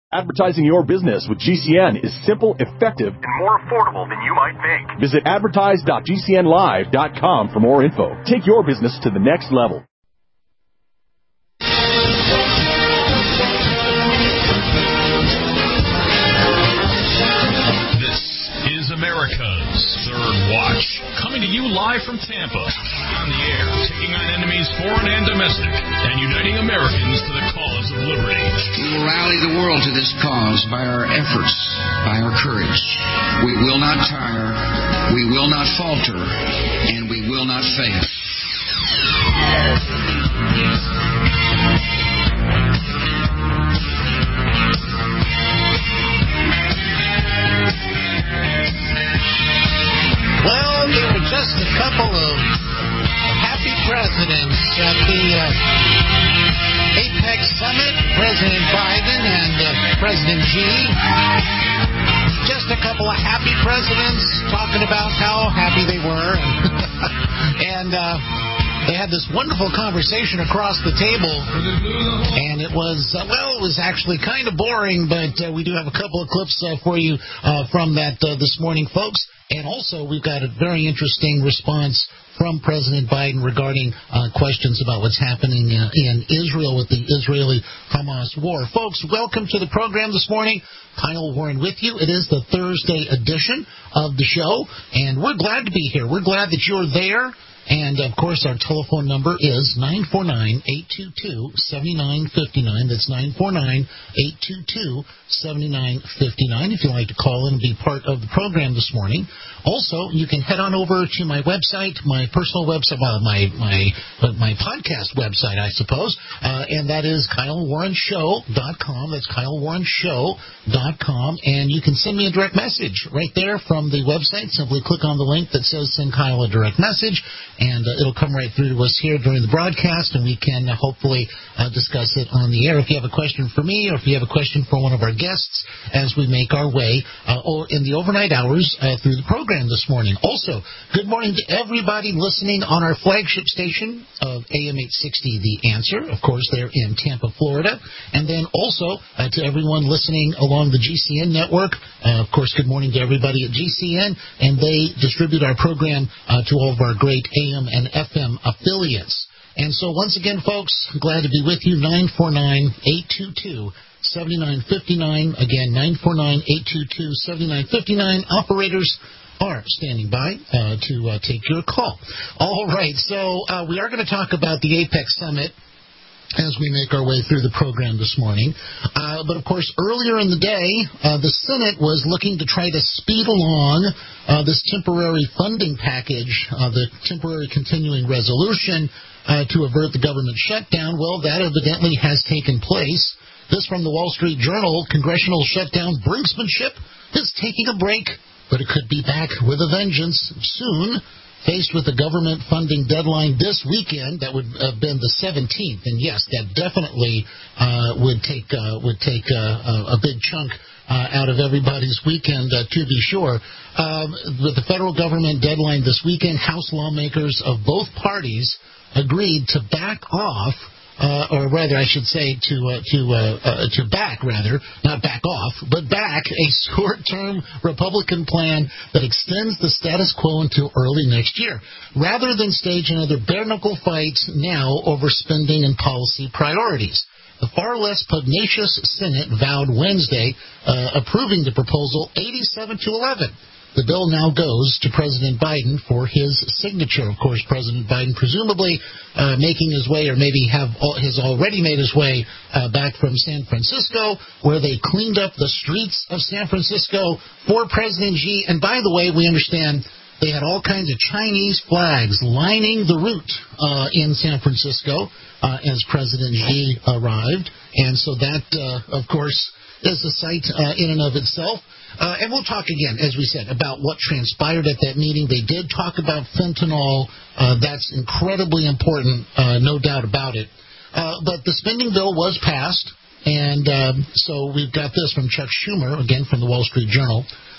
Advertising your business with GCN is simple, effective, and more affordable than you might think. Visit advertise.gcnlive.com for more info. Take your business to the next level. This is America's Third Watch, coming to you live from Tampa, on the air, taking on enemies foreign and domestic, and uniting Americans to the cause of liberty. We will rally the world to this cause by our efforts, by our courage. We will not tire, we will not falter, and we will not fail. Well, there were just a couple of happy presidents at the APEC summit, President Biden and President Xi. Just a couple of happy presidents talking about how happy they were. And they had this wonderful conversation across the table. And it was, it was actually kind of boring, but we do have a couple of clips for you from that this morning, folks. And also, we've got a very interesting response from President Biden regarding questions about what's happening in Israel with the Israeli-Hamas war. Folks, welcome to the program this morning. Kyle Warren with you. It is the Thursday edition of the show, and we're glad to be here. We're glad that you're there. And, of course, our telephone number is 949-822-7959. That's 949-822-7959 if you'd like to call in and be part of the program this morning. Also, you can head on over to my website, my personal website, my podcast website, I suppose, and that is KyleWarrenShow.com. That's KyleWarrenShow.com, and you can send me a direct message right there from the website. Simply click on the link that says Send Kyle a Direct Message, and it'll come right through to us here during the broadcast, and we can hopefully discuss it on the air. If you have a question for me or if you have a question for one of our guests as we make our way in the overnight hours through the program this morning. Also, good morning to everybody listening on our flagship station of AM 860, The Answer, of course, there in Tampa, Florida, and then also to everyone listening along the GCN network. Of course, good morning to everybody at GCN, and they distribute our program to all of our great AM and FM affiliates. And so once again, folks, glad to be with you. 949-822-7959. Again, 949-822-7959. Operators are standing by to take your call. All right, so we are going to talk about the APEC summit as we make our way through the program this morning. But, of course, earlier in the day, the Senate was looking to try to speed along this temporary funding package, the temporary continuing resolution to avert the government shutdown. Well, that evidently has taken place. This from the Wall Street Journal: congressional shutdown brinksmanship is taking a break, but it could be back with a vengeance soon. Faced with the government funding deadline this weekend, that would have been the 17th, and yes, that definitely would take a big chunk out of everybody's weekend, to be sure. With the federal government deadline this weekend, House lawmakers of both parties agreed to back off. Or rather, I should say to back, rather, not back off, but back a short-term Republican plan that extends the status quo until early next year, rather than stage another bare-knuckle fight now over spending and policy priorities. The far less pugnacious Senate vowed Wednesday approving the proposal 87-11. The bill now goes to President Biden for his signature. Of course, President Biden presumably making his way, or maybe has already made his way back from San Francisco, where they cleaned up the streets of San Francisco for President Xi. And by the way, we understand they had all kinds of Chinese flags lining the route in San Francisco as President Xi arrived. And so that, of course, is a sight in and of itself. And we'll talk again, as we said, about what transpired at that meeting. They did talk about fentanyl. That's incredibly important, no doubt about it. But the spending bill was passed, and so we've got this from Chuck Schumer, again from the Wall Street Journal.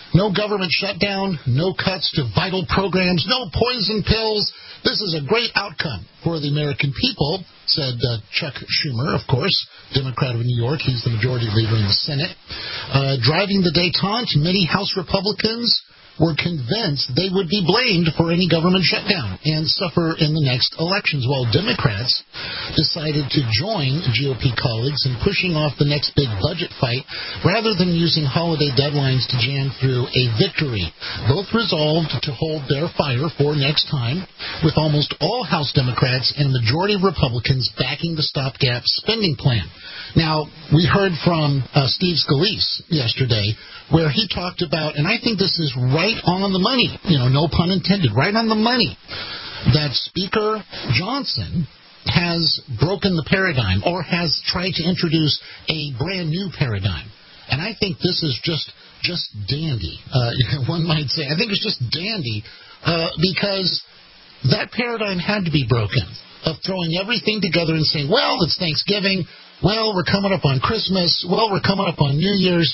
No government shutdown, no cuts to vital programs, no poison pills. This is a great outcome for the American people, said Chuck Schumer, of course, Democrat of New York. He's the majority leader in the Senate. Driving the détente, many House Republicans were convinced they would be blamed for any government shutdown and suffer in the next elections, while Democrats decided to join GOP colleagues in pushing off the next big budget fight rather than using holiday deadlines to jam through a victory. Both resolved to hold their fire for next time, with almost all House Democrats and a majority of Republicans backing the stopgap spending plan. Now, we heard from Steve Scalise yesterday, where he talked about, and I think this is right on the money, no pun intended, right on the money, that Speaker Johnson has broken the paradigm or has tried to introduce a brand new paradigm. And I think this is just dandy, one might say. I think it's just dandy because that paradigm had to be broken, of throwing everything together and saying, well, it's Thanksgiving. Well, we're coming up on Christmas. Well, we're coming up on New Year's.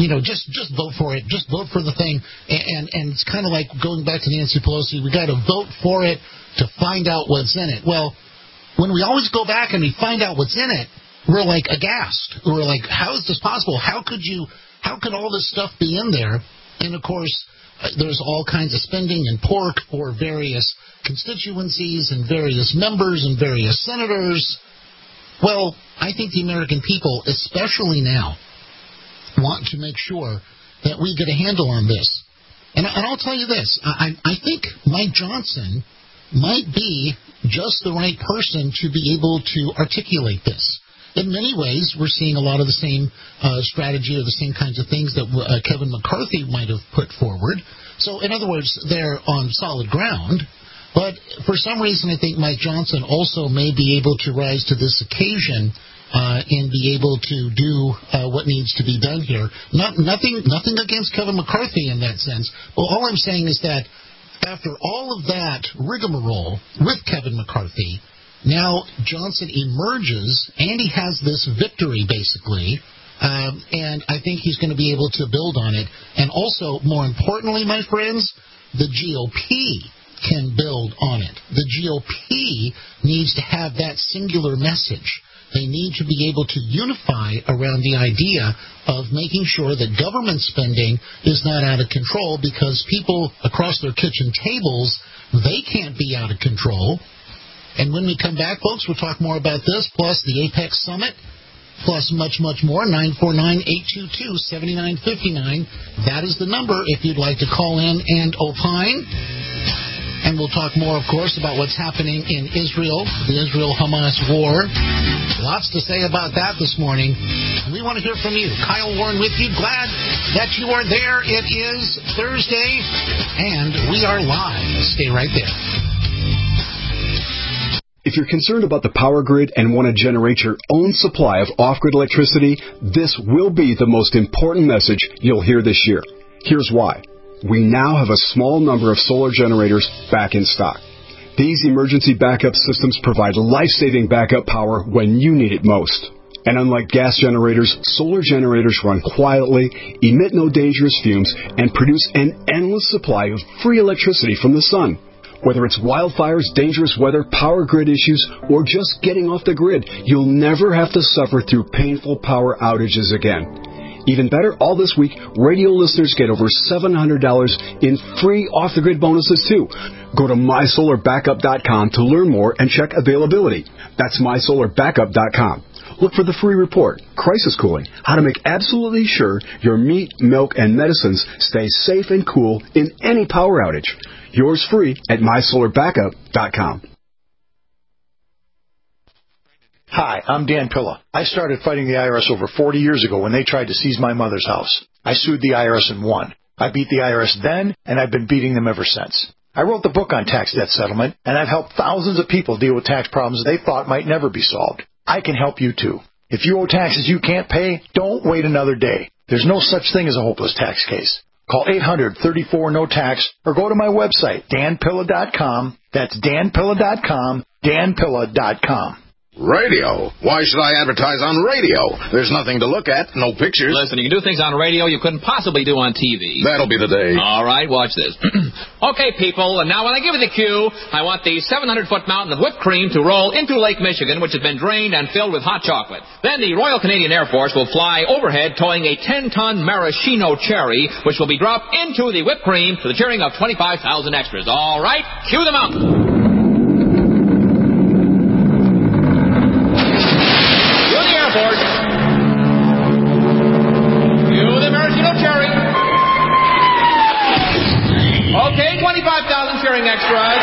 Just vote for it. Just vote for the thing. And it's kind of like going back to Nancy Pelosi. We got to vote for it to find out what's in it. Well, when we always go back and we find out what's in it, we're like aghast. We're like, how is this possible? How could all this stuff be in there? And of course, there's all kinds of spending and pork for various constituencies and various members and various senators. Well, I think the American people, especially now, want to make sure that we get a handle on this. And I'll tell you this. I think Mike Johnson might be just the right person to be able to articulate this. In many ways, we're seeing a lot of the same strategy or the same kinds of things that Kevin McCarthy might have put forward. So, in other words, they're on solid ground. But for some reason, I think Mike Johnson also may be able to rise to this occasion and be able to do what needs to be done here. Nothing against Kevin McCarthy in that sense. Well, all I'm saying is that after all of that rigmarole with Kevin McCarthy, now Johnson emerges and he has this victory, basically. And I think he's going to be able to build on it. And also, more importantly, my friends, the GOP can build on it. The GOP needs to have that singular message. They need to be able to unify around the idea of making sure that government spending is not out of control, because people across their kitchen tables, they can't be out of control. And when we come back, folks, we'll talk more about this, plus the Apex Summit, plus much, much more. 949-822-7959. That is the number if you'd like to call in and opine. And we'll talk more, of course, about what's happening in Israel, the Israel-Hamas war. Lots to say about that this morning. And we want to hear from you. Kyle Warren with you. Glad that you are there. It is Thursday, and we are live. Stay right there. If you're concerned about the power grid and want to generate your own supply of off-grid electricity, this will be the most important message you'll hear this year. Here's why. We now have a small number of solar generators back in stock. These emergency backup systems provide life-saving backup power when you need it most. And unlike gas generators, solar generators run quietly, emit no dangerous fumes, and produce an endless supply of free electricity from the sun. Whether it's wildfires, dangerous weather, power grid issues, or just getting off the grid, you'll never have to suffer through painful power outages again. Even better, all this week, radio listeners get over $700 in free off-the-grid bonuses, too. Go to MySolarBackup.com to learn more and check availability. That's MySolarBackup.com. Look for the free report, Crisis Cooling, how to make absolutely sure your meat, milk, and medicines stay safe and cool in any power outage. Yours free at MySolarBackup.com. Hi, I'm Dan Pilla. I started fighting the IRS over 40 years ago when they tried to seize my mother's house. I sued the IRS and won. I beat the IRS then, and I've been beating them ever since. I wrote the book on tax debt settlement, and I've helped thousands of people deal with tax problems they thought might never be solved. I can help you too. If you owe taxes you can't pay, don't wait another day. There's no such thing as a hopeless tax case. Call 800-34-NO-TAX or go to my website, danpilla.com. That's danpilla.com, danpilla.com. Radio? Why should I advertise on radio? There's nothing to look at, no pictures. Listen, you can do things on radio you couldn't possibly do on TV. That'll be the day. All right, watch this. Okay, people, and now when I give you the cue, I want the 700-foot mountain of whipped cream to roll into Lake Michigan, which has been drained and filled with hot chocolate. Then the Royal Canadian Air Force will fly overhead towing a 10-ton maraschino cherry, which will be dropped into the whipped cream to the cheering of 25,000 extras. All right, cue the mountain. Okay, 25,000 cheering extras.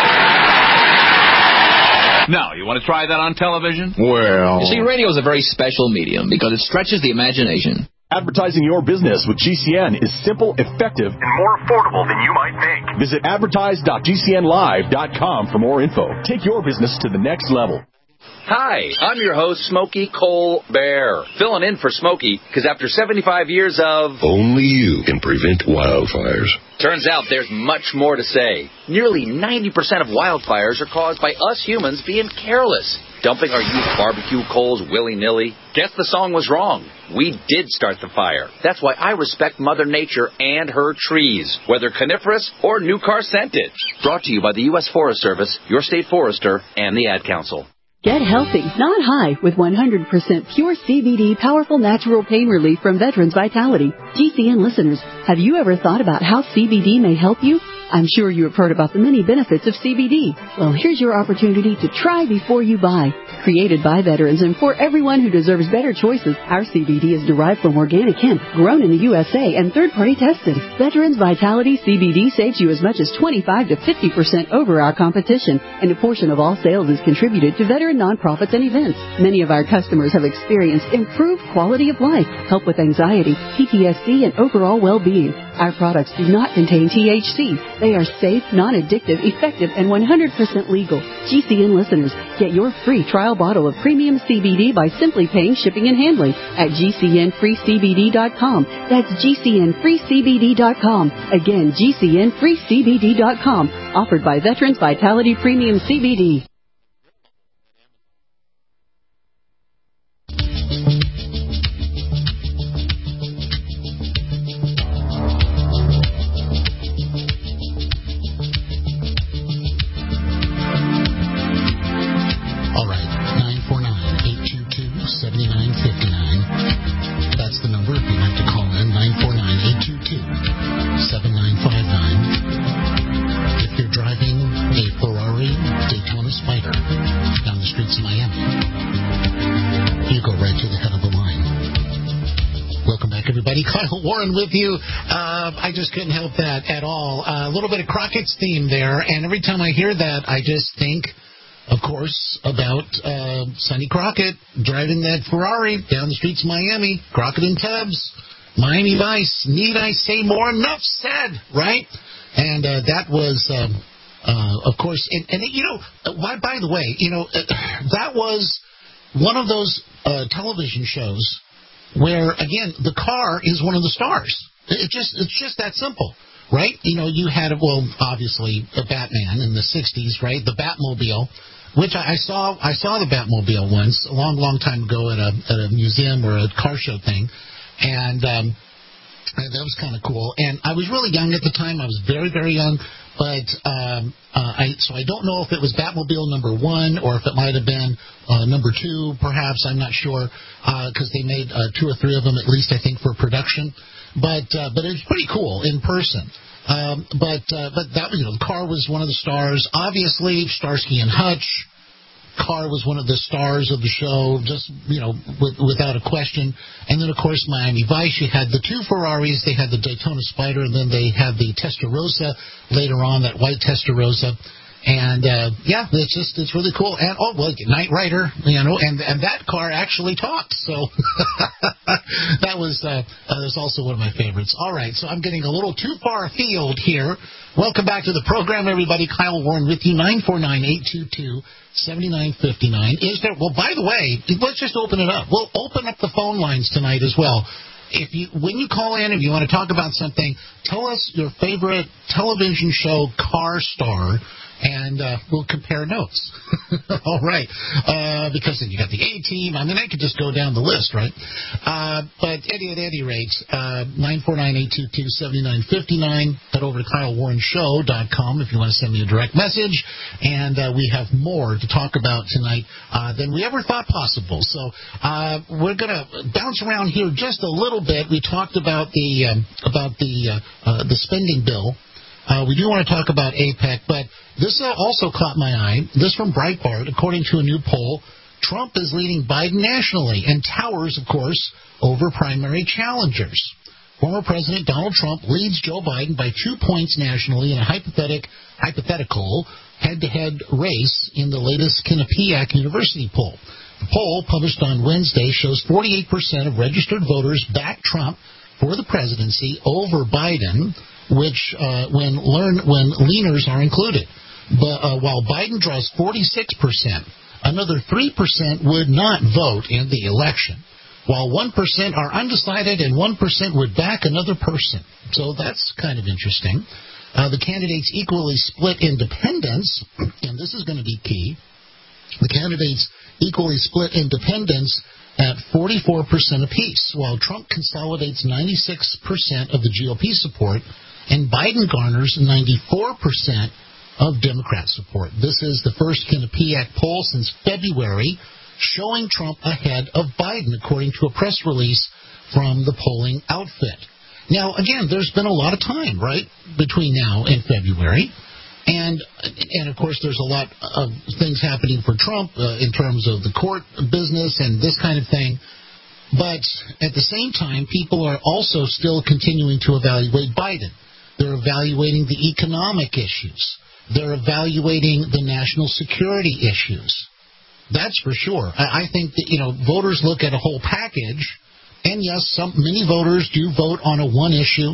Now, you want to try that on television? Well... You see, radio is a very special medium because it stretches the imagination. Advertising your business with GCN is simple, effective, and more affordable than you might think. Visit advertise.gcnlive.com for more info. Take your business to the next level. Hi, I'm your host, Smokey Colbert, filling in for Smokey, because after 75 years of... Only you can prevent wildfires. Turns out there's much more to say. Nearly 90% of wildfires are caused by us humans being careless, dumping our used barbecue coals willy-nilly. Guess the song was wrong. We did start the fire. That's why I respect Mother Nature and her trees, whether coniferous or new car scented. Brought to you by the U.S. Forest Service, your state forester, and the Ad Council. Get healthy, not high, with 100% pure CBD powerful natural pain relief from Veterans Vitality. GCN listeners, have you ever thought about how CBD may help you? I'm sure you have heard about the many benefits of CBD. Well, here's your opportunity to try before you buy. Created by veterans and for everyone who deserves better choices, our CBD is derived from organic hemp, grown in the USA, and third-party tested. Veterans Vitality CBD saves you as much as 25 to 50% over our competition, and a portion of all sales is contributed to veteran nonprofits and events. Many of our customers have experienced improved quality of life, help with anxiety, PTSD, and overall well-being. Our products do not contain THC. They are safe, non-addictive, effective, and 100% legal. GCN listeners, get your free trial bottle of premium CBD by simply paying shipping and handling at GCNFreeCBD.com. That's GCNFreeCBD.com. Again, GCNFreeCBD.com. Offered by Veterans Vitality Premium CBD. Kyle Warren with you. I just couldn't help that at all. A little bit of Crockett's theme there, and every time I hear that, I just think, of course, about Sonny Crockett driving that Ferrari down the streets of Miami. Crockett and Tubbs, Miami Vice. Need I say more? Enough said, right? And that was, of course, and you know, by the way, you know, that was one of those television shows where, again, the car is one of the stars. It's just that simple, right? You know, you had, well, obviously, a Batman in the 60s, right? The Batmobile, which I saw the Batmobile once, a long, long time ago at a museum or a car show thing, and that was kind of cool. And I was really young at the time. I was very, very young. But so I don't know if it was Batmobile number 1 or if it might have been number 2, perhaps. I'm not sure, because they made 2 or 3 of them at least, I think, for production. But it was pretty cool in person. But that, you know, the car was one of the stars. Obviously, Starsky and Hutch. Car was one of the stars of the show, just, you know, without a question. And then, of course, Miami Vice, you had the 2 Ferraris. They had the Daytona Spider, and then they had the Testarossa later on, that white Testarossa. And, yeah, it's really cool. And, oh, well, Knight Rider, you know, and that car actually talked. So that was also one of my favorites. All right, so I'm getting a little too far afield here. Welcome back to the program, everybody. Kyle Warren with you, 949-822-7959. Is there, well, by the way, let's just open it up. We'll open up the phone lines tonight as well. When you call in, if you want to talk about something, tell us your favorite television show car star. and we'll compare notes. All right. Because then you got the A team. I mean, I could just go down the list, right? But at any rate, 949-822-7959. Head over to KyleWarrenShow.com if you want to send me a direct message. And we have more to talk about tonight than we ever thought possible. So we're going to bounce around here just a little bit. We talked about the spending bill. We do want to talk about APEC, but this also caught my eye. This from Breitbart. According to a new poll, Trump is leading Biden nationally and towers, of course, over primary challengers. Former President Donald Trump leads Joe Biden by 2 points nationally in a hypothetical head-to-head race in the latest Quinnipiac University poll. The poll, published on Wednesday, shows 48% of registered voters back Trump for the presidency over Biden, which when leaners are included. But while Biden draws 46%, another 3% would not vote in the election, while 1% are undecided and 1% would back another person. So that's kind of interesting. The candidates equally split independents, and this is going to be key. The candidates equally split independents at 44% apiece, while Trump consolidates 96% of the GOP support, and Biden garners 94% of Democrat support. This is the first Quinnipiac poll since February, showing Trump ahead of Biden, according to a press release from the polling outfit. Now, again, there's been a lot of time, right, between now and February. And of course, there's a lot of things happening for Trump in terms of the court business and this kind of thing. But at the same time, people are also still continuing to evaluate Biden. They're evaluating the economic issues. They're evaluating the national security issues. That's for sure. I think that, voters look at a whole package. And yes, many voters do vote on a one issue.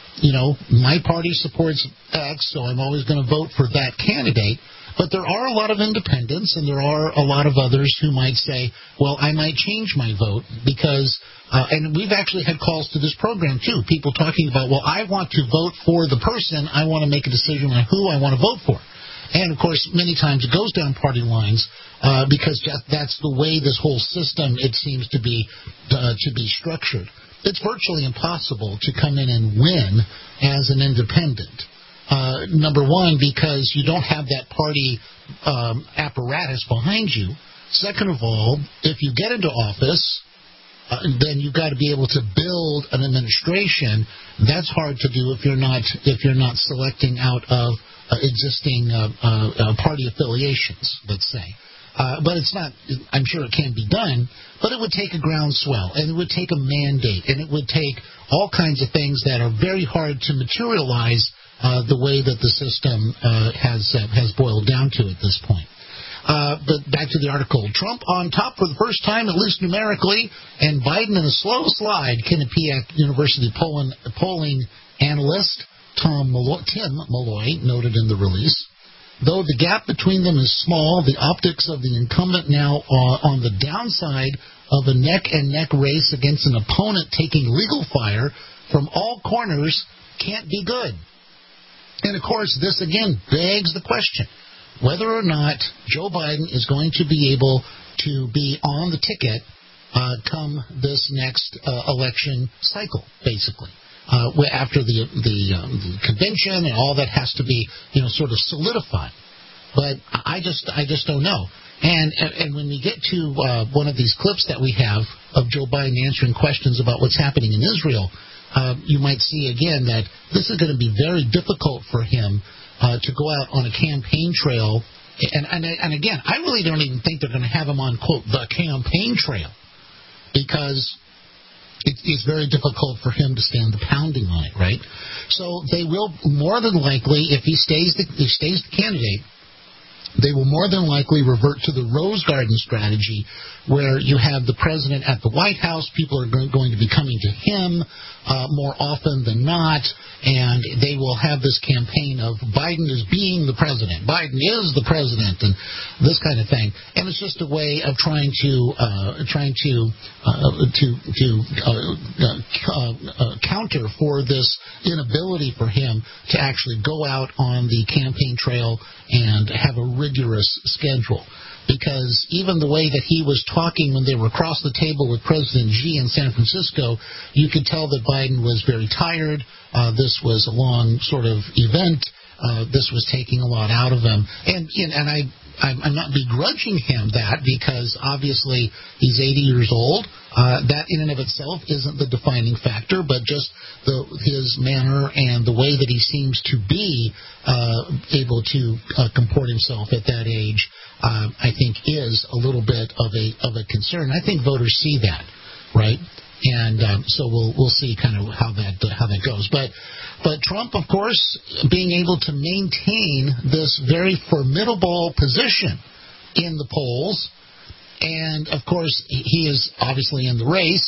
My party supports X, so I'm always going to vote for that candidate. But there are a lot of independents, and there are a lot of others who might say, well, I might change my vote because, and we've actually had calls to this program, too, people talking about, well, I want to vote for the person. I want to make a decision on who I want to vote for. And, of course, many times it goes down party lines because that's the way this whole system, it seems to be structured. It's virtually impossible to come in and win as an independent. Number one, because you don't have that party apparatus behind you. Second of all, if you get into office, then you've got to be able to build an administration. That's hard to do if you're not selecting out of existing party affiliations, let's say. But it's not, I'm sure it can be done, but it would take a groundswell, and it would take a mandate, and it would take all kinds of things that are very hard to materialize the way that the system has boiled down to at this point. But back to the article. Trump on top for the first time, at least numerically, and Biden in a slow slide, Quinnipiac University polling analyst Tim Malloy noted in the release. Though the gap between them is small, the optics of the incumbent now on the downside of a neck-and-neck race against an opponent taking legal fire from all corners can't be good. And, of course, this again begs the question whether or not Joe Biden is going to be able to be on the ticket come this next election cycle, basically. After the convention and all that has to be, sort of solidified. But I just don't know. And when we get to one of these clips that we have of Joe Biden answering questions about what's happening in Israel, you might see again that this is going to be very difficult for him to go out on a campaign trail. And again, I really don't even think they're going to have him on, quote, the campaign trail, because it's very difficult for him to stand the pounding on it, right? So they will more than likely, if he stays the candidate, they will more than likely revert to the Rose Garden strategy, where you have the president at the White House. People are going to be coming to him more often than not, and they will have this campaign of Biden is being the president, Biden is the president, and this kind of thing. And it's just a way of trying to counter counter for this inability for him to actually go out on the campaign trail and have a rigorous schedule. Because even the way that he was talking when they were across the table with President Xi in San Francisco, you could tell that Biden was very tired. This was a long sort of event. This was taking a lot out of him. And I'm not begrudging him that, because obviously he's 80 years old. That in and of itself isn't the defining factor, but just his manner and the way that he seems to be able to comport himself at that age, I think is a little bit of a concern. I think voters see that, right? And so we'll see kind of how that goes. But Trump, of course, being able to maintain this very formidable position in the polls, and of course he is obviously in the race.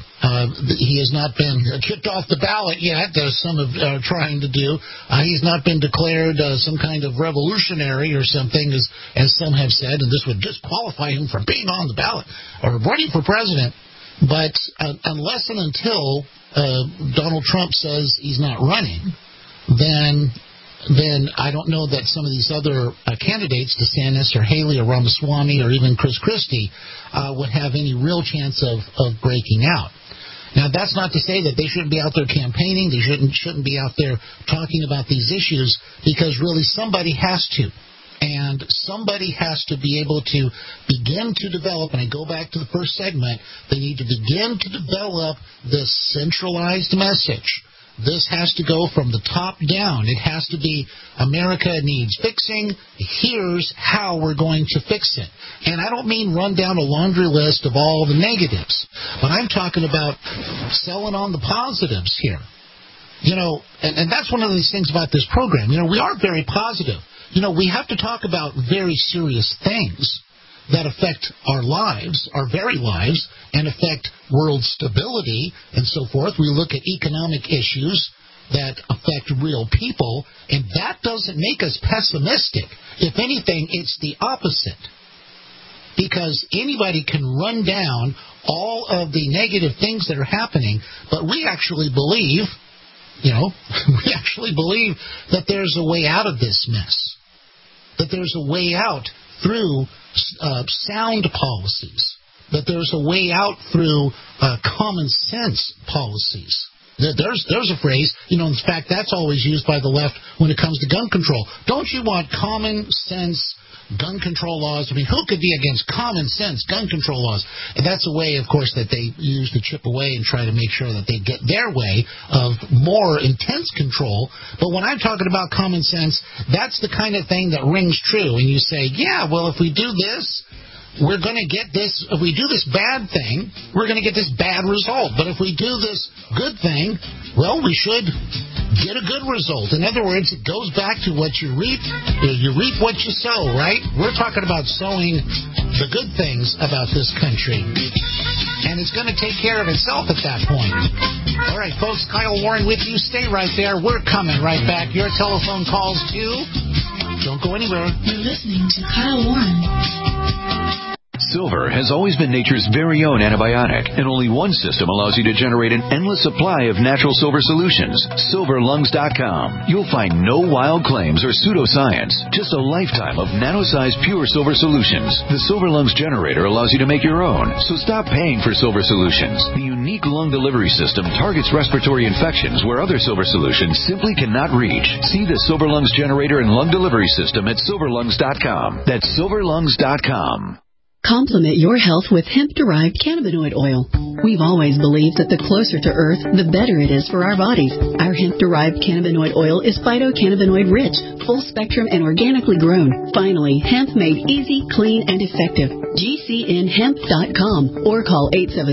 He has not been kicked off the ballot yet, as some are trying to do. He's not been declared some kind of revolutionary or something, as some have said, and this would disqualify him from being on the ballot or running for president. But unless and until Donald Trump says he's not running, then I don't know that some of these other candidates, DeSantis or Haley or Ramaswamy or even Chris Christie, would have any real chance of breaking out. Now, that's not to say that they shouldn't be out there campaigning. They shouldn't be out there talking about these issues, because really somebody has to. And somebody has to be able to begin to develop, and I go back to the first segment, they need to begin to develop this centralized message. This has to go from the top down. It has to be, America needs fixing. Here's how we're going to fix it. And I don't mean run down a laundry list of all the negatives, but I'm talking about selling on the positives here. You know, and that's one of these things about this program. You know, we are very positive. You know, we have to talk about very serious things that affect our lives, our very lives, and affect world stability and so forth. We look at economic issues that affect real people, and that doesn't make us pessimistic. If anything, it's the opposite. Because anybody can run down all of the negative things that are happening, but we actually believe, that there's a way out of this mess. That there's a way out through sound policies. That there's a way out through common sense policies. There's a phrase, in fact, that's always used by the left when it comes to gun control. Don't you want common sense gun control laws? I mean, who could be against common sense gun control laws? And that's a way, of course, that they use to chip away and try to make sure that they get their way of more intense control. But when I'm talking about common sense, that's the kind of thing that rings true. And you say, yeah, well, if we do this, we're going to get this. If we do this bad thing, we're going to get this bad result. But if we do this good thing, well, we should get a good result. In other words, it goes back to what you reap. You reap what you sow, right? We're talking about sowing the good things about this country. And it's going to take care of itself at that point. All right, folks, Kyle Warren with you. Stay right there. We're coming right back. Your telephone calls too. Don't go anywhere. You're listening to Kyle Warren. Silver has always been nature's very own antibiotic, and only one system allows you to generate an endless supply of natural silver solutions. SilverLungs.com. You'll find no wild claims or pseudoscience, just a lifetime of nano-sized pure silver solutions. The Silver Lungs generator allows you to make your own, so stop paying for silver solutions. The unique lung delivery system targets respiratory infections where other silver solutions simply cannot reach. See the Silver Lungs generator and lung delivery system at SilverLungs.com. That's SilverLungs.com. Complement your health with hemp-derived cannabinoid oil. We've always believed that the closer to Earth, the better it is for our bodies. Our hemp-derived cannabinoid oil is phytocannabinoid-rich, full-spectrum, and organically grown. Finally, hemp made easy, clean, and effective. GCNhemp.com or call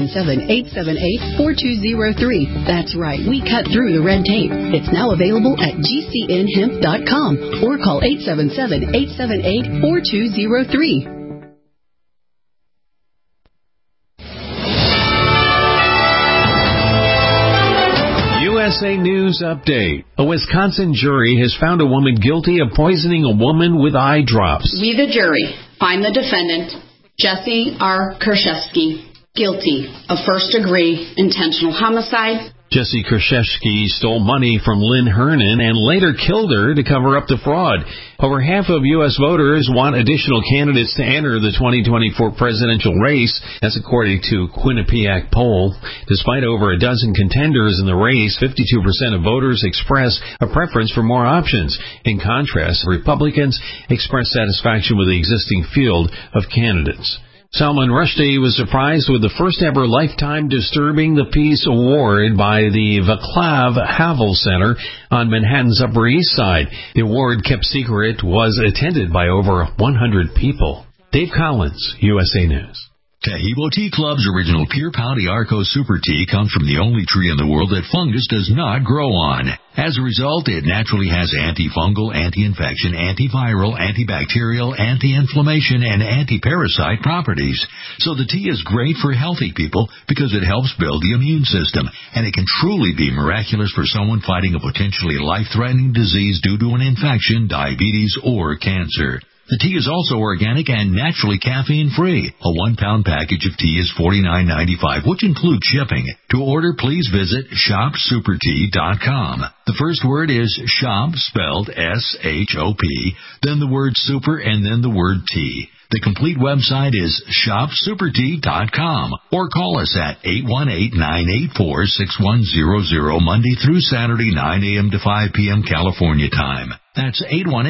877-878-4203. That's right, we cut through the red tape. It's now available at GCNhemp.com or call 877-878-4203. USA News Update. A Wisconsin jury has found a woman guilty of poisoning a woman with eye drops. We, the jury, find the defendant, Jesse R. Kershevsky, guilty of first-degree intentional homicide, Jesse Krzyzewski stole money from Lynn Hernan and later killed her to cover up the fraud. Over half of U.S. voters want additional candidates to enter the 2024 presidential race. That's according to Quinnipiac poll. Despite over a dozen contenders in the race, 52% of voters express a preference for more options. In contrast, Republicans express satisfaction with the existing field of candidates. Salman Rushdie was surprised with the first ever Lifetime Disturbing the Peace Award by the Vaclav Havel Center on Manhattan's Upper East Side. The award, kept secret, was attended by over 100 people. Dave Collins, USA News. Tahibo Tea Club's original Pure Pau Arco Super Tea comes from the only tree in the world that fungus does not grow on. As a result, it naturally has antifungal, anti-infection, antiviral, antibacterial, anti-inflammation, and anti-parasite properties. So the tea is great for healthy people because it helps build the immune system, and it can truly be miraculous for someone fighting a potentially life-threatening disease due to an infection, diabetes, or cancer. The tea is also organic and naturally caffeine-free. A 1-pound package of tea is $49.95, which includes shipping. To order, please visit shopsupertea.com. The first word is shop, spelled S-H-O-P, then the word super, and then the word tea. The complete website is shopsupertea.com, or call us at 818-984-6100, Monday through Saturday, 9 a.m. to 5 p.m. California time. That's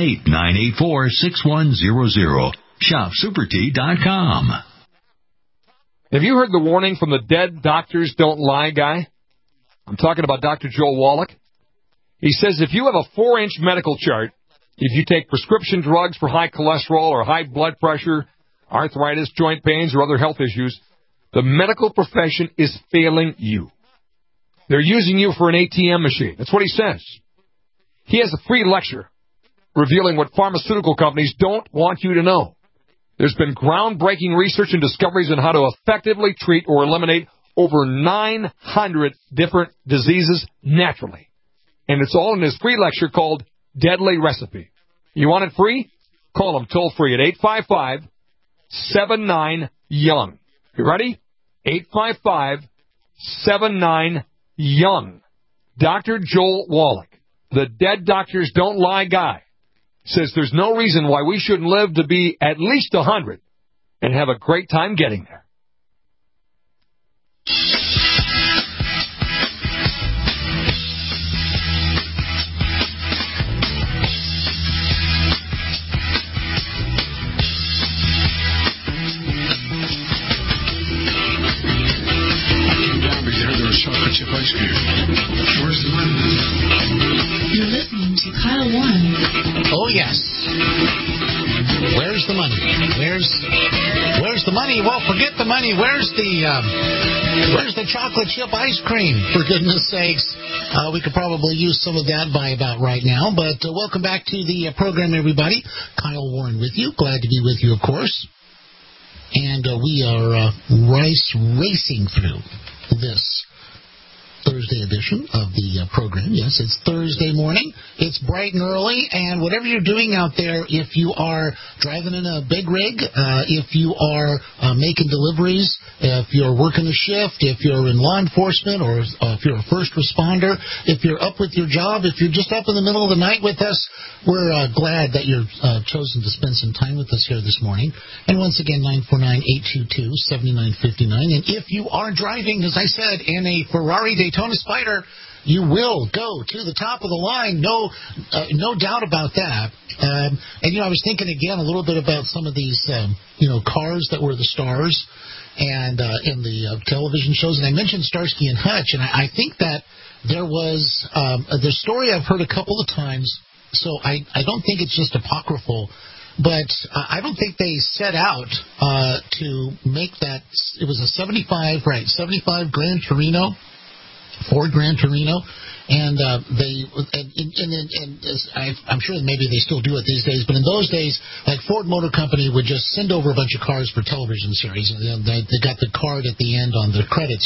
818-984-6100, shopsupertea.com. Have you heard the warning from the Dead Doctors Don't Lie guy? I'm talking about Dr. Joel Wallach. He says if you have a 4-inch medical chart, if you take prescription drugs for high cholesterol or high blood pressure, arthritis, joint pains, or other health issues, the medical profession is failing you. They're using you for an ATM machine. That's what he says. He has a free lecture revealing what pharmaceutical companies don't want you to know. There's been groundbreaking research and discoveries on how to effectively treat or eliminate over 900 different diseases naturally. And it's all in his free lecture called Deadly Recipe. You want it free? Call him toll free at 855-79-YOUNG. You ready? 855-79-YOUNG. Dr. Joel Wallach, the Dead Doctors Don't Lie guy, says there's no reason why we shouldn't live to be at least 100 and have a great time getting there. Chocolate chip ice cream. Where's the money? You're listening to Kyle Warren. Oh, yes. Where's the money? Where's the money? Well, forget the money. Where's the chocolate chip ice cream? For goodness sakes. We could probably use some of that by about right now. But welcome back to the program, everybody. Kyle Warren with you. Glad to be with you, of course. And we are racing through this Thursday edition of the program. Yes, it's Thursday morning. It's bright and early, and whatever you're doing out there, if you are driving in a big rig, if you are making deliveries, if you're working a shift, if you're in law enforcement, or if you're a first responder, if you're up with your job, if you're just up in the middle of the night with us, we're glad that you've chosen to spend some time with us here this morning. And once again, 949-822-7959. And if you are driving, as I said, in a Ferrari Daytona Spider, you will go to the top of the line. No doubt about that. And, I was thinking again a little bit about some of these, cars that were the stars and in the television shows. And I mentioned Starsky and Hutch, and I think that there was the story I've heard a couple of times, so I don't think it's just apocryphal, but I don't think they set out to make that. It was a 75 Gran Torino, Ford Gran Torino, and I'm sure maybe they still do it these days, but in those days, like Ford Motor Company would just send over a bunch of cars for television series, and they got the card at the end on the credits,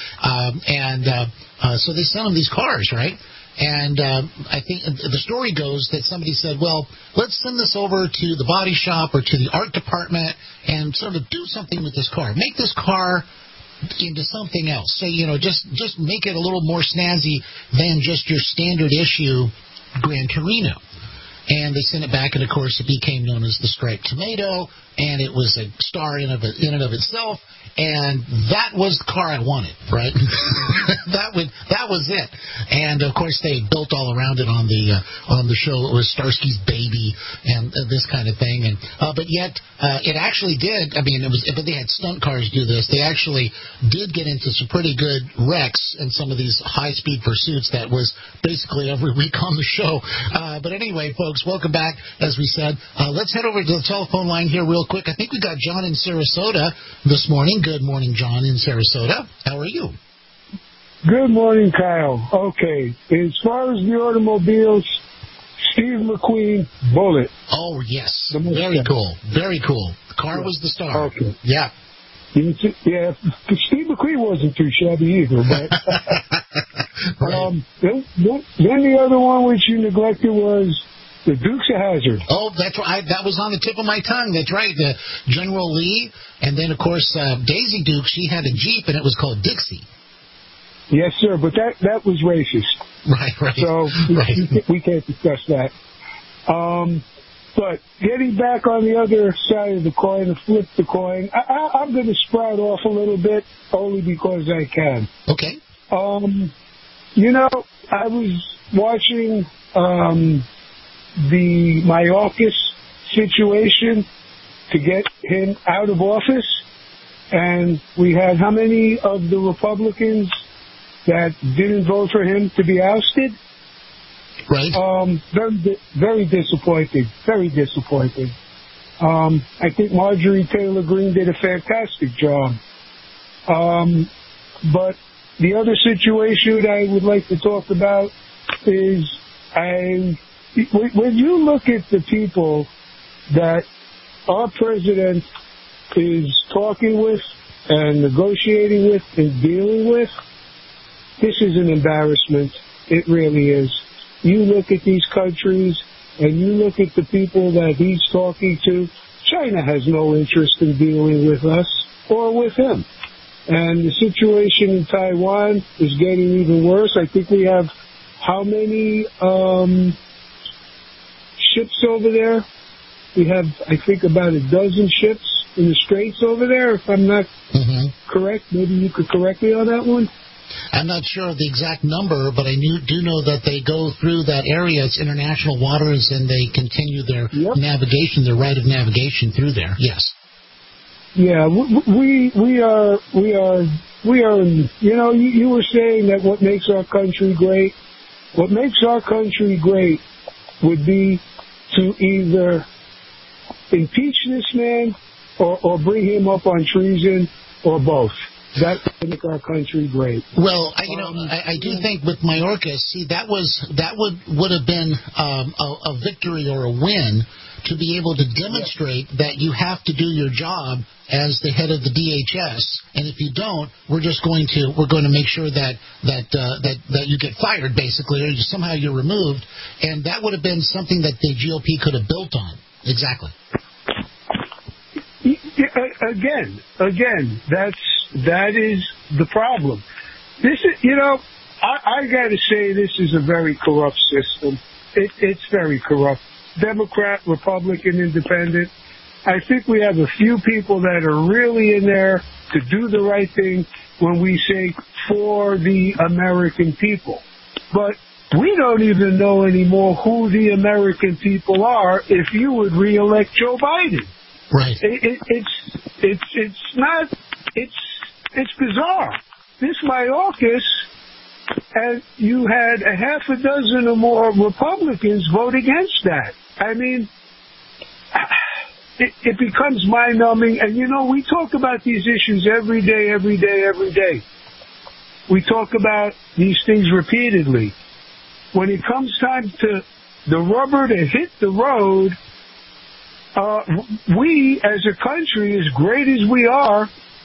so they sent them these cars, right? And I think the story goes that somebody said, well, let's send this over to the body shop or to the art department and sort of do something with this car. Make this car into something else. Say, just make it a little more snazzy than just your standard issue Gran Torino. And they sent it back, and of course it became known as the Striped Tomato, and it was a star in and of itself, and that was the car I wanted, right? that was it. And of course they built all around it on the show. It was Starsky's baby and this kind of thing. And but yet it actually did. I mean, but they had stunt cars do this. They actually did get into some pretty good wrecks in some of these high-speed pursuits. That was basically every week on the show. But anyway, folks, welcome back. As we said, let's head over to the telephone line here real quick. I think we got John in Sarasota this morning. Good morning, John in Sarasota. How are you? Good morning, Kyle. Okay, as far as the automobiles, Steve McQueen, Bullet. Oh, yes. Very cool. Very cool. The car was the star. Okay. Yeah. Yeah, Steve McQueen wasn't too shabby either. But right. Then the other one which you neglected was the Dukes of Hazzard. Oh, that's right. That was on the tip of my tongue. That's right. The General Lee, and then, of course, Daisy Duke, she had a Jeep, and it was called Dixie. Yes, sir, but that was racist. Right. So we can't discuss that. But getting back on the other side of the coin, to flip the coin, I'm going to sprout off a little bit only because I can. Okay. I was watching the Mayorkas situation to get him out of office, and we had how many of the Republicans that didn't vote for him to be ousted? Right. Very disappointing. Very disappointing. I think Marjorie Taylor Greene did a fantastic job. But the other situation I would like to talk about is when you look at the people that our president is talking with and negotiating with and dealing with, this is an embarrassment. It really is. You look at these countries and you look at the people that he's talking to, China has no interest in dealing with us or with him. And the situation in Taiwan is getting even worse. I think we have how many ships over there? We have, I think, about a dozen ships in the Straits over there, if I'm not correct. Maybe you could correct me on that one. I'm not sure of the exact number, but I do know that they go through that area. It's international waters, and they continue their navigation, their right of navigation through there. Yes. Yeah, we are. You were saying that what makes our country great. What makes our country great would be to either impeach this man or bring him up on treason or both. That would make our country great. Well, I do think with Mayorkas, see, that would have been a victory or a win to be able to demonstrate that you have to do your job as the head of the DHS, and if you don't, we're going to make sure that you get fired, basically, or somehow you're removed, and that would have been something that the GOP could have built on. Exactly. Again, that is the problem. This is, I got to say, this is a very corrupt system. It's very corrupt. Democrat, Republican, Independent. I think we have a few people that are really in there to do the right thing when we say for the American people. But we don't even know anymore who the American people are if you would re-elect Joe Biden. Right. It's bizarre. This Mayorkas, and you had a half a dozen or more Republicans vote against that. I mean, it becomes mind-numbing. And, we talk about these issues every day. We talk about these things repeatedly. When it comes time to the rubber to hit the road, we as a country, as great as we are,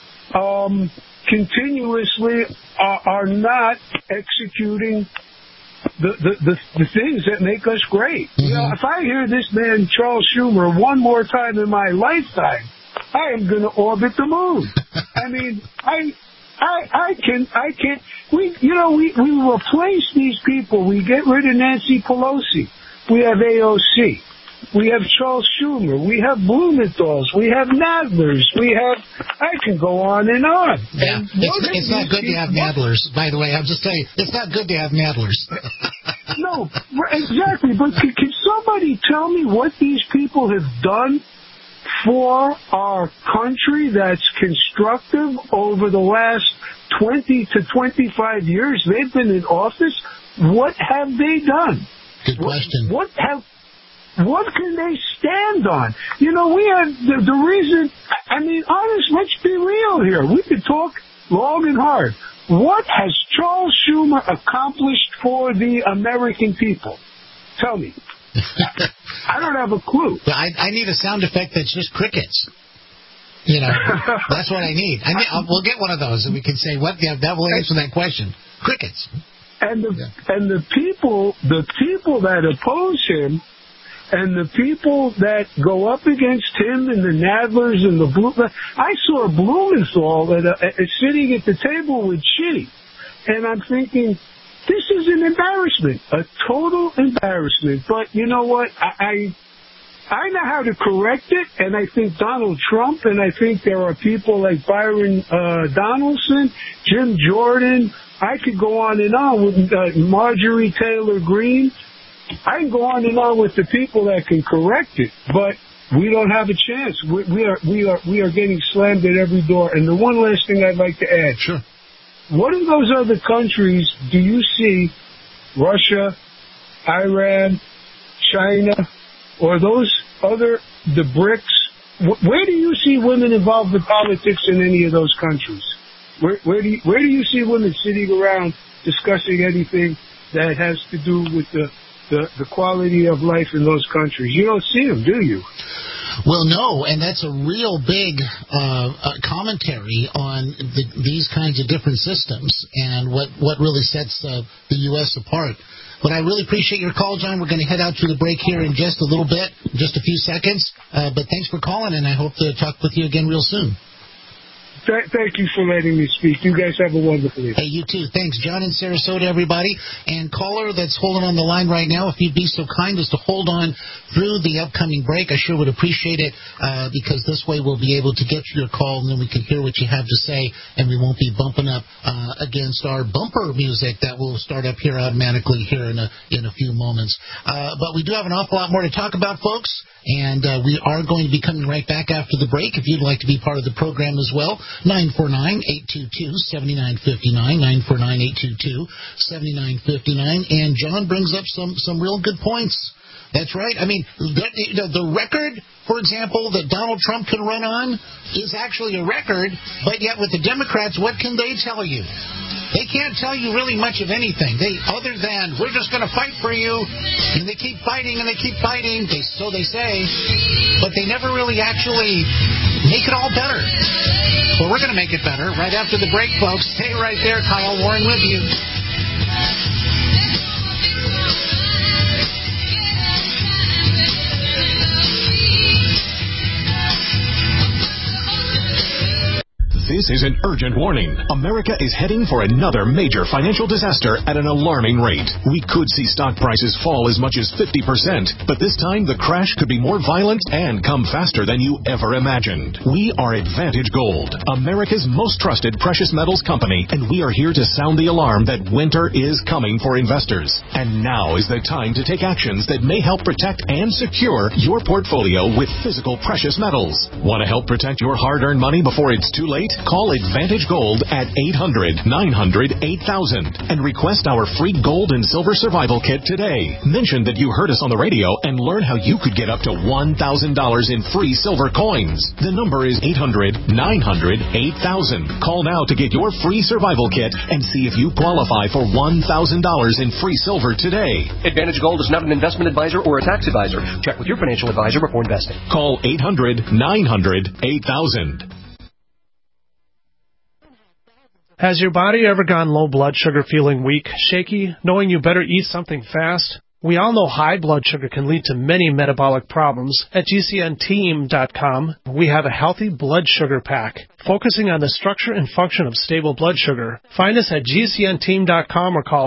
continuously are not executing the things that make us great. If I hear this man Charles Schumer one more time in my lifetime, I am going to orbit the moon. I mean, I can. We replace these people. We get rid of Nancy Pelosi. We have AOC. We have Charles Schumer. We have Blumenthal's. We have Nadler's. I can go on and on. Yeah, and it's not good to have Nadler's, by the way. I'm just saying, it's not good to have Nadler's. No, exactly. But can somebody tell me what these people have done for our country that's constructive over the last 20 to 25 years they've been in office? What have they done? Good question. What can they stand on? We have the reason, honest, let's be real here. We could talk long and hard. What has Charles Schumer accomplished for the American people? Tell me. I don't have a clue. I need a sound effect that's just crickets. That's what I need. We'll get one of those, and we can say, that will answer that question. Crickets. And the people that oppose him, and the people that go up against him, and the Nadlers and the I saw Blumenthal sitting at the table with Xi, and I'm thinking, this is an embarrassment, a total embarrassment. But you know what? I know how to correct it, and I think Donald Trump, and I think there are people like Byron Donaldson, Jim Jordan. I could go on and on with Marjorie Taylor Greene. I can go on and on with the people that can correct it, but we don't have a chance. We are getting slammed at every door. And the one last thing I'd like to add. Sure. What of those other countries do you see, Russia, Iran, China, or the BRICS? Where do you see women involved in politics in any of those countries? Where do you see women sitting around discussing anything that has to do with the quality of life in those countries? You don't see them, do you? Well, no, and that's a real big commentary on these kinds of different systems and what really sets the U.S. apart. But I really appreciate your call, John. We're going to head out to the break here in just a little bit, just a few seconds. But thanks for calling, and I hope to talk with you again real soon. Thank you for letting me speak. You guys have a wonderful evening. Hey, you too. Thanks, John in Sarasota, everybody. And caller that's holding on the line right now, if you'd be so kind as to hold on through the upcoming break, I sure would appreciate it, because this way we'll be able to get your call, and then we can hear what you have to say, and we won't be bumping up against our bumper music that will start up here automatically here in a few moments. But we do have an awful lot more to talk about, folks, and we are going to be coming right back after the break. If you'd like to be part of the program as well, 949-822-7959, 949-822-7959. And John brings up some real good points. That's right. I mean, the record, for example, that Donald Trump can run on is actually a record, but yet with the Democrats, what can they tell you? They can't tell you really much of anything. Other than, we're just going to fight for you, and they keep fighting and they keep fighting, so they say, but they never really actually make it all better. Well, we're going to make it better right after the break, folks. Stay right there. Kyle Warren with you. This is an urgent warning. America is heading for another major financial disaster at an alarming rate. We could see stock prices fall as much as 50%, but this time the crash could be more violent and come faster than you ever imagined. We are Advantage Gold, America's most trusted precious metals company, and we are here to sound the alarm that winter is coming for investors. And now is the time to take actions that may help protect and secure your portfolio with physical precious metals. Want to help protect your hard-earned money before it's too late? Call Advantage Gold at 800-900-8000 and request our free gold and silver survival kit today. Mention that you heard us on the radio and learn how you could get up to $1,000 in free silver coins. The number is 800-900-8000. Call now to get your free survival kit and see if you qualify for $1,000 in free silver today. Advantage Gold is not an investment advisor or a tax advisor. Check with your financial advisor before investing. Call 800-900-8000. Has your body ever gone low blood sugar, feeling weak, shaky, knowing you better eat something fast? We all know high blood sugar can lead to many metabolic problems. At GCNteam.com, we have a healthy blood sugar pack, focusing on the structure and function of stable blood sugar. Find us at GCNteam.com or call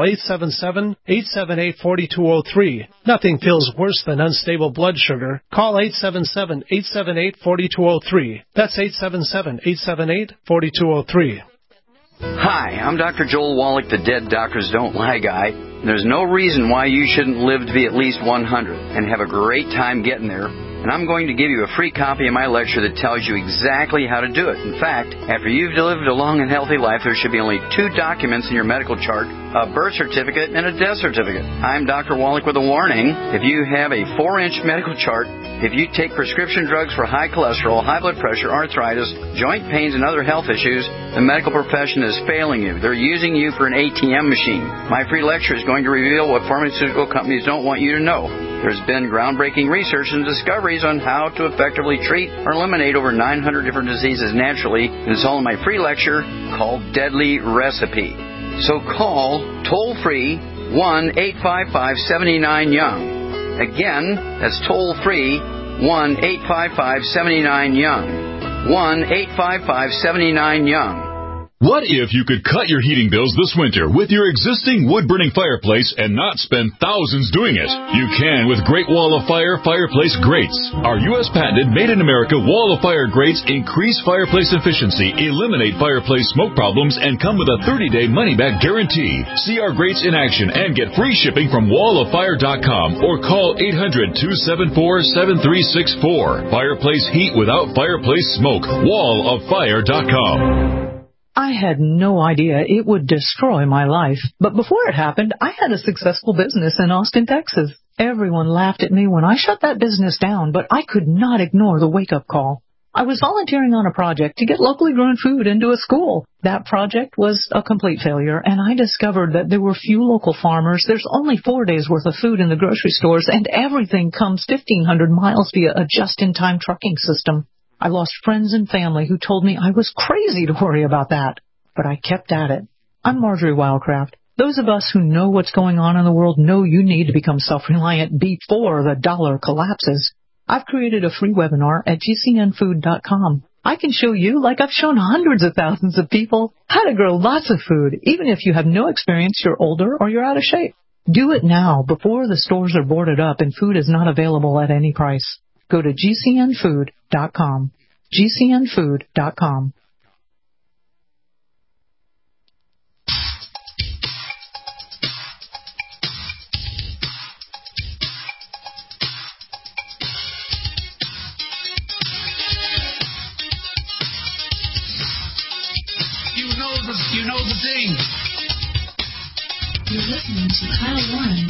877-878-4203. Nothing feels worse than unstable blood sugar. Call 877-878-4203. That's 877-878-4203. Hi, I'm Dr. Joel Wallach, the Dead Doctors Don't Lie guy. There's no reason why you shouldn't live to be at least 100 and have a great time getting there. And I'm going to give you a free copy of my lecture that tells you exactly how to do it. In fact, after you've lived a long and healthy life, there should be only 2 documents in your medical chart, a birth certificate and a death certificate. I'm Dr. Wallach with a warning. If you have a 4-inch medical chart, if you take prescription drugs for high cholesterol, high blood pressure, arthritis, joint pains, and other health issues, the medical profession is failing you. They're using you for an ATM machine. My free lecture is going to reveal what pharmaceutical companies don't want you to know. There's been groundbreaking research and discoveries on how to effectively treat or eliminate over 900 different diseases naturally, and it's all in my free lecture called Deadly Recipe. So call toll-free 1-855-79-YOUNG. Again, that's toll-free 1-855-79-YOUNG. 1-855-79-YOUNG. What if you could cut your heating bills this winter with your existing wood-burning fireplace and not spend thousands doing it? You can with Great Wall of Fire fireplace grates. Our U.S. patented made-in-America Wall of Fire grates increase fireplace efficiency, eliminate fireplace smoke problems, and come with a 30-day money-back guarantee. See our grates in action and get free shipping from walloffire.com or call 800-274-7364. Fireplace heat without fireplace smoke. walloffire.com. I had no idea it would destroy my life. But before it happened, I had a successful business in Austin, Texas. Everyone laughed at me when I shut that business down, but I could not ignore the wake-up call. I was volunteering on a project to get locally grown food into a school. That project was a complete failure, and I discovered that there were few local farmers. There's only 4 days' worth of food in the grocery stores, and everything comes 1,500 miles via a just-in-time trucking system. I lost friends and family who told me I was crazy to worry about that. But I kept at it. I'm Marjorie Wildcraft. Those of us who know what's going on in the world know you need to become self-reliant before the dollar collapses. I've created a free webinar at GCNfood.com. I can show you, like I've shown hundreds of thousands of people, how to grow lots of food, even if you have no experience, you're older, or you're out of shape. Do it now before the stores are boarded up and food is not available at any price. Go to GCNfood.com. GCNfood.com. You know the thing. You're listening to Kyle Warren.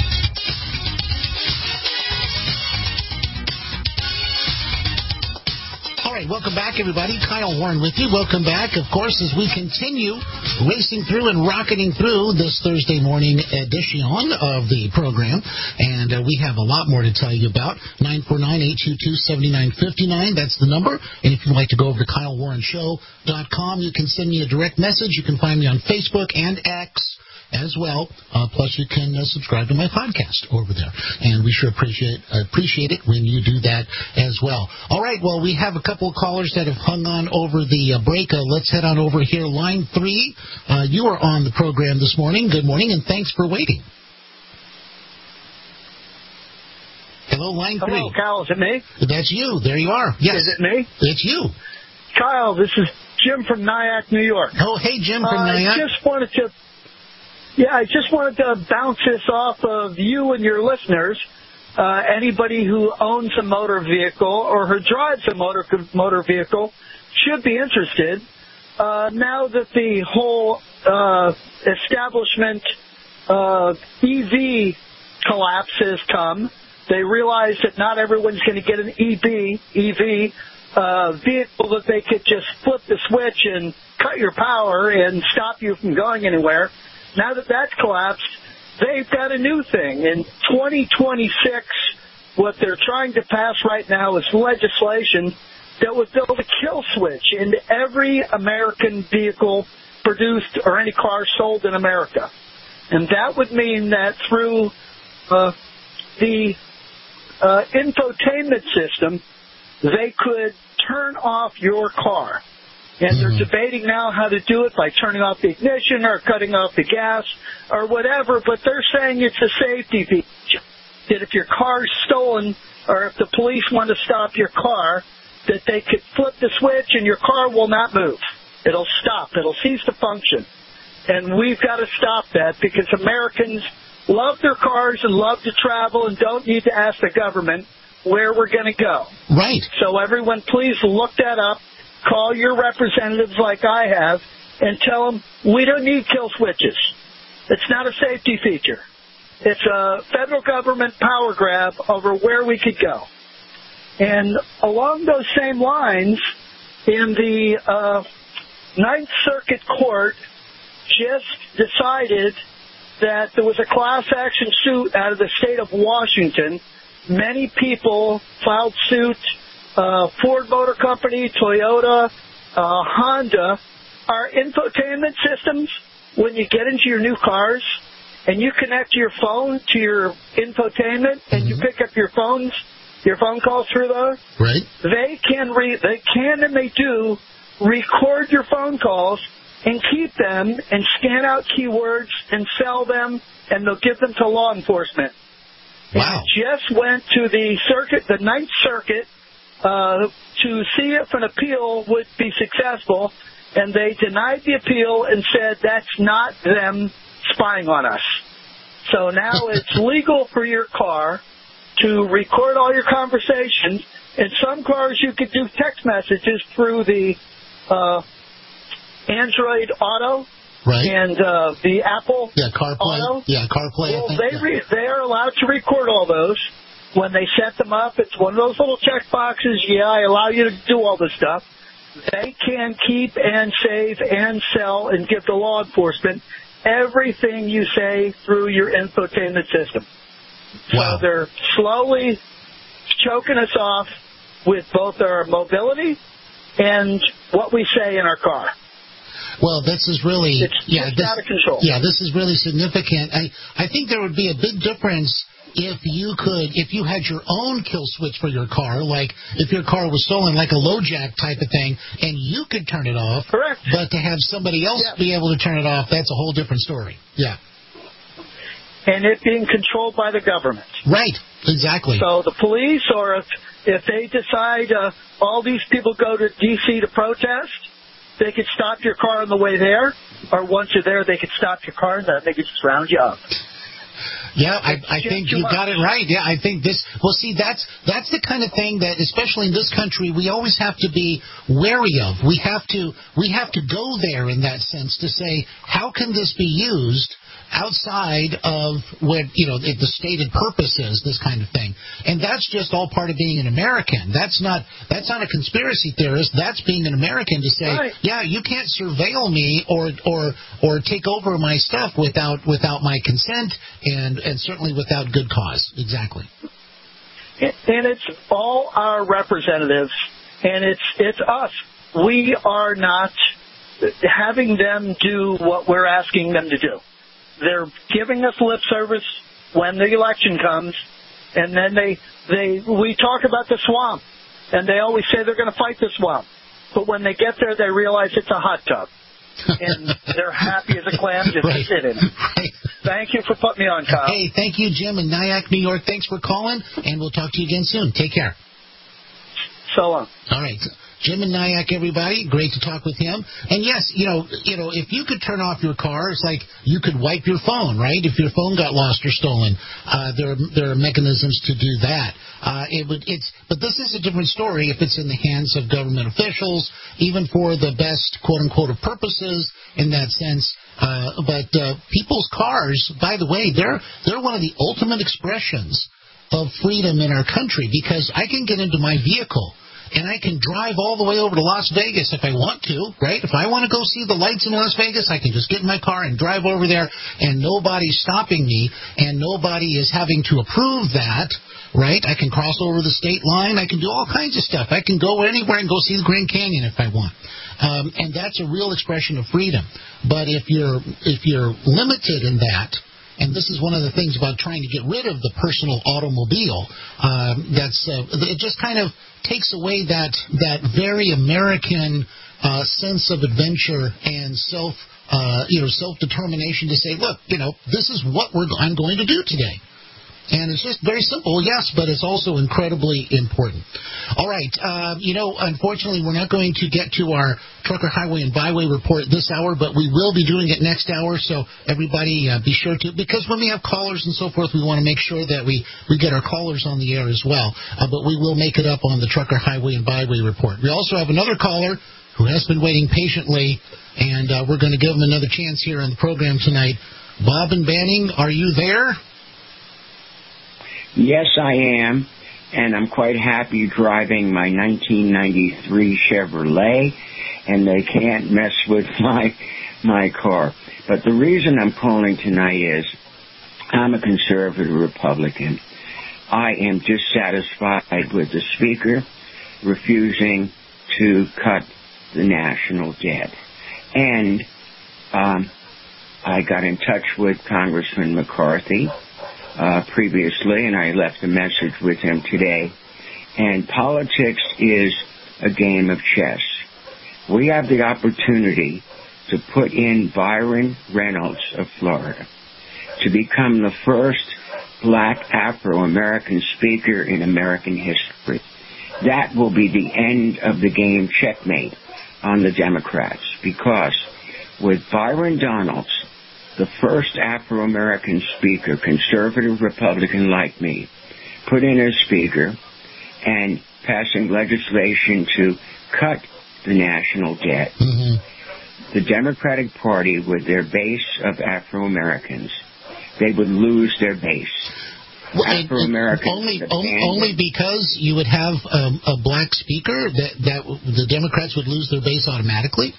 All right, welcome back, everybody. Kyle Warren with you. Welcome back, of course, as we continue racing through and rocketing through this Thursday morning edition of the program. And we have a lot more to tell you about. 949-822-7959. That's the number. And if you'd like to go over to KyleWarrenShow.com, you can send me a direct message. You can find me on Facebook and X as well. Plus, you can subscribe to my podcast over there. And we sure appreciate it when you do that as well. All right, well, we have a couple of callers that have hung on over the break. Let's head on over here. Line 3, you are on the program this morning. Good morning, and thanks for waiting. Hello, line 3. Hello, Kyle. Is it me? That's you. There you are. Yes. Is it me? It's you. Kyle, this is Jim from Nyack, New York. Oh, hey, Jim from Nyack. I just wanted to bounce this off of you and your listeners. Anybody who owns a motor vehicle or who drives a motor vehicle should be interested. Now that the whole establishment EV collapse has come, they realize that not everyone's going to get an EV vehicle that they could just flip the switch and cut your power and stop you from going anywhere. Now that that's collapsed, they've got a new thing. In 2026, what they're trying to pass right now is legislation that would build a kill switch into every American vehicle produced or any car sold in America. And that would mean that through the infotainment system, they could turn off your car. And they're debating now how to do it by turning off the ignition or cutting off the gas or whatever, but they're saying it's a safety feature. That if your car's stolen or if the police want to stop your car, that they could flip the switch and your car will not move. It'll stop. It'll cease to function. And we've got to stop that because Americans love their cars and love to travel and don't need to ask the government where we're going to go. Right. So everyone, please look that up. Call your representatives like I have and tell them we don't need kill switches. It's not a safety feature. It's a federal government power grab over where we could go. And along those same lines, in the Ninth Circuit Court just decided that there was a class action suit out of the state of Washington. Many people filed suit. Ford Motor Company, Toyota, Honda, our infotainment systems, when you get into your new cars and you connect your phone to your infotainment and you pick up your phone calls through those, right? They can and they do record your phone calls and keep them and scan out keywords and sell them, and they'll give them to law enforcement. Wow. And it just went to the Ninth Circuit, to see if an appeal would be successful, and they denied the appeal and said that's not them spying on us. So now it's legal for your car to record all your conversations. In some cars, you could do text messages through the Android Auto. Right. And the Apple CarPlay. Auto. Yeah, CarPlay. Well, they are allowed to record all those. When they set them up, it's one of those little check boxes. Yeah, I allow you to do all this stuff. They can keep and save and sell and give to law enforcement everything you say through your infotainment system. Wow. So they're slowly choking us off with both our mobility and what we say in our car. Well, this is really out of control. Yeah, this is really significant. I think there would be a big difference if you had your own kill switch for your car, like if your car was stolen, like a LoJack type of thing, and you could turn it off. Correct. But to have somebody else be able to turn it off, that's a whole different story. Yeah. And it being controlled by the government. Right. Exactly. So the police, or if they decide all these people go to D.C. to protest, they could stop your car on the way there, or once you're there, they could stop your car and they could just round you up. Yeah, I think you got it right. Yeah, I think this. Well, see, that's the kind of thing that, especially in this country, we always have to be wary of. We have to go there in that sense to say, how can this be used outside of what the stated purpose is, this kind of thing. And that's just all part of being an American. That's not a conspiracy theorist. That's being an American to say, right. Yeah, you can't surveil me or take over my stuff without my consent and certainly without good cause. Exactly. And it's all our representatives, and it's us. We are not having them do what we're asking them to do. They're giving us lip service when the election comes, and then we talk about the swamp, and they always say they're going to fight the swamp. But when they get there, they realize it's a hot tub, and they're happy as a clam just to sit in it. Right. Thank you for putting me on, Kyle. Hey, thank you, Jim in Nyack, New York. Thanks for calling, and we'll talk to you again soon. Take care. So long. All right. Jim in Nyack, everybody. Great to talk with him. And yes, if you could turn off your car, it's like you could wipe your phone, right? If your phone got lost or stolen, there are mechanisms to do that. But this is a different story if it's in the hands of government officials, even for the best quote unquote of purposes in that sense. But people's cars, by the way, they're one of the ultimate expressions of freedom in our country, because I can get into my vehicle and I can drive all the way over to Las Vegas if I want to, right? If I want to go see the lights in Las Vegas, I can just get in my car and drive over there, and nobody's stopping me, and nobody is having to approve that, right? I can cross over the state line. I can do all kinds of stuff. I can go anywhere and go see the Grand Canyon if I want. And that's a real expression of freedom. But if you're limited in that, And this is one of the things about trying to get rid of the personal automobile. It just kind of takes away that very American sense of adventure and self-determination to say, look, this is what I'm going to do today. And it's just very simple, yes, but it's also incredibly important. All right, unfortunately, we're not going to get to our Trucker Highway and Byway report this hour, but we will be doing it next hour, so everybody be sure to, because when we have callers and so forth, we want to make sure that we get our callers on the air as well. But we will make it up on the Trucker Highway and Byway report. We also have another caller who has been waiting patiently, and we're going to give him another chance here on the program tonight. Bob and Banning, are you there? Yes, I am, and I'm quite happy driving my 1993 Chevrolet, and they can't mess with my car. But the reason I'm calling tonight is I'm a conservative Republican. I am dissatisfied with the Speaker refusing to cut the national debt. And I got in touch with Congressman McCarthy previously, and I left a message with him today. And politics is a game of chess. We have the opportunity to put in Byron Reynolds of Florida to become the first black Afro-American speaker in American history. That will be the end of the game, checkmate, on the Democrats, because with Byron Donalds, the first Afro-American speaker, conservative Republican like me, put in as speaker and passing legislation to cut the national debt, the Democratic Party, with their base of Afro-Americans, they would lose their base. Afro-Americans only because you would have a black speaker that the Democrats would lose their base automatically?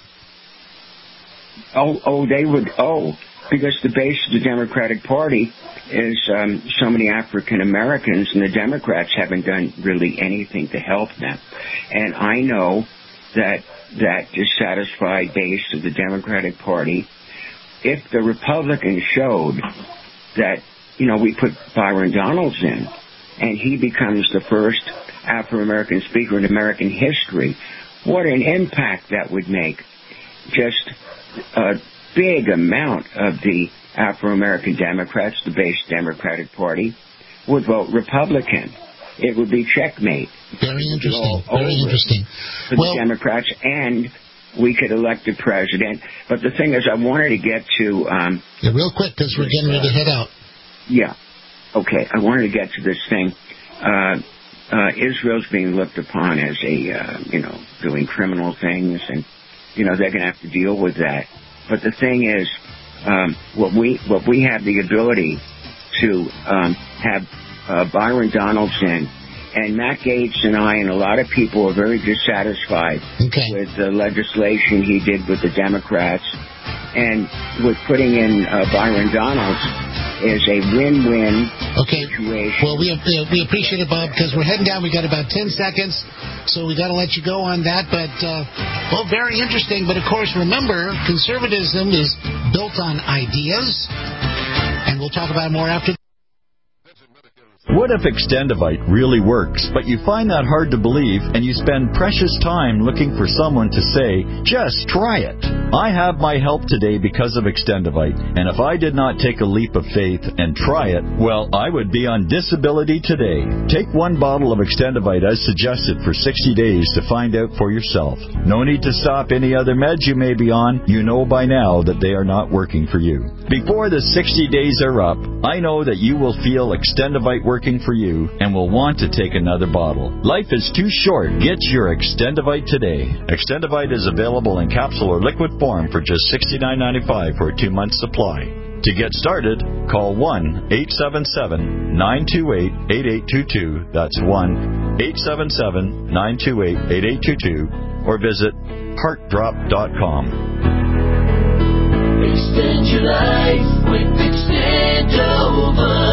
They would. Because the base of the Democratic Party is so many African Americans, and the Democrats haven't done really anything to help them. And I know that dissatisfied base of the Democratic Party, if the Republicans showed that, we put Byron Donalds in, and he becomes the first Afro-American speaker in American history, what an impact that would make. Just a big amount of the Afro-American Democrats, the base Democratic Party, would vote Republican. It would be checkmate. Very interesting. Very interesting. For the Democrats, and we could elect a president. But the thing is, I wanted to get to... real quick, because we're getting ready to head out. Yeah. Okay, I wanted to get to this thing. Israel's being looked upon as doing criminal things, and, they're going to have to deal with that. But the thing is, what we have the ability to have Byron Donalds in, and Matt Gaetz and I and a lot of people are very dissatisfied with the legislation he did with the Democrats, and with putting in Byron Donalds is a win-win situation. Well, we appreciate it, Bob, because we're heading down. We got about 10 seconds, so we got to let you go on that. But, very interesting. But, of course, remember, conservatism is built on ideas, and we'll talk about it more after. What if Extendivite really works, but you find that hard to believe and you spend precious time looking for someone to say, just try it? I have my help today because of Extendivite, and if I did not take a leap of faith and try it, well, I would be on disability today. Take one bottle of Extendivite as suggested for 60 days to find out for yourself. No need to stop any other meds you may be on. You know by now that they are not working for you. Before the 60 days are up, I know that you will feel Extendivite working for you and will want to take another bottle. Life is too short. Get your Extendivite today. Extendivite is available in capsule or liquid form for just $69.95 for a 2-month supply. To get started, call 1-877-928-8822. That's 1-877-928-8822. Or visit heartdrop.com. Extend your life with Extendovite.